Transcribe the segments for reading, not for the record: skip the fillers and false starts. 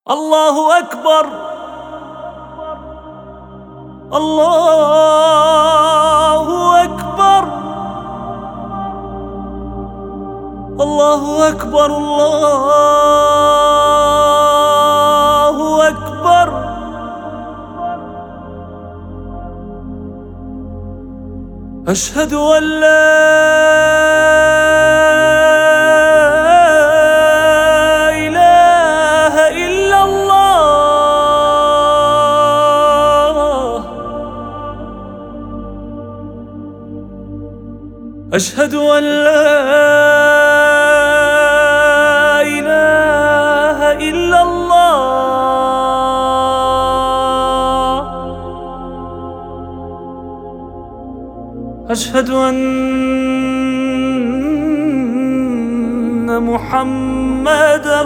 الله أكبر، الله أكبر، الله أكبر، الله أكبر. أشهد أن لا إله إلا الله، أشهد أن لا إله إلا الله، أشهد أن محمدًا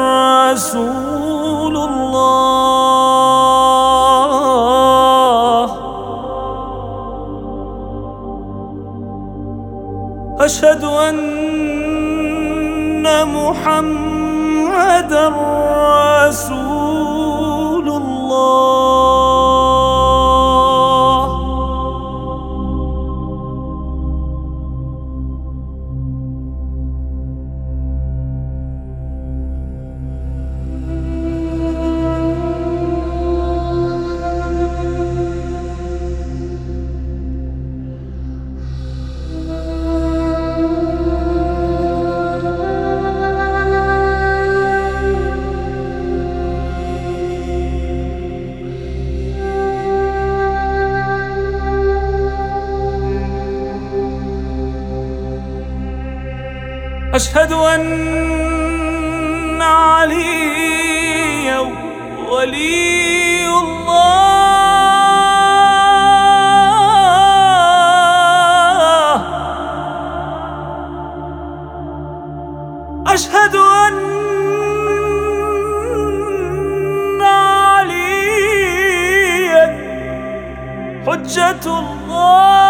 رسول الله، أشهد أن محمدًا رسول الله. أشهد أن عليا ولي الله، أشهد أن عليا حجة الله.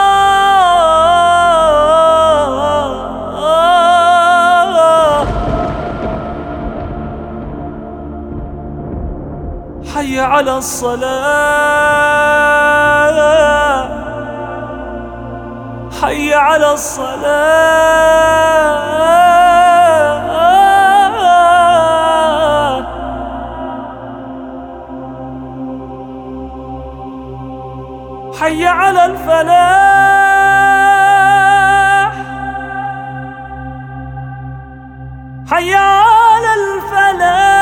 حي على الصلاة، حي على الصلاة، حي على الفلاح، حي على الفلاح.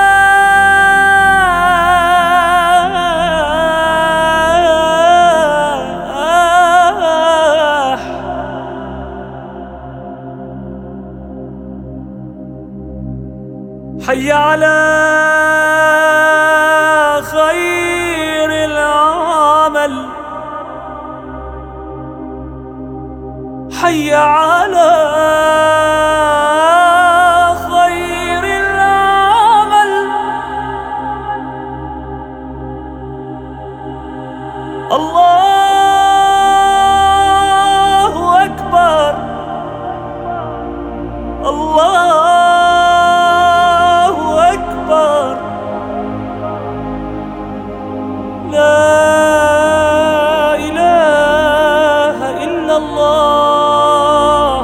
حي على خير العمل، حي على خير العمل. الله أكبر، الله أكبر. لا إله إلا الله،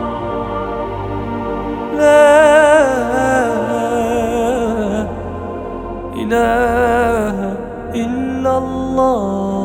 لا إله إلا الله.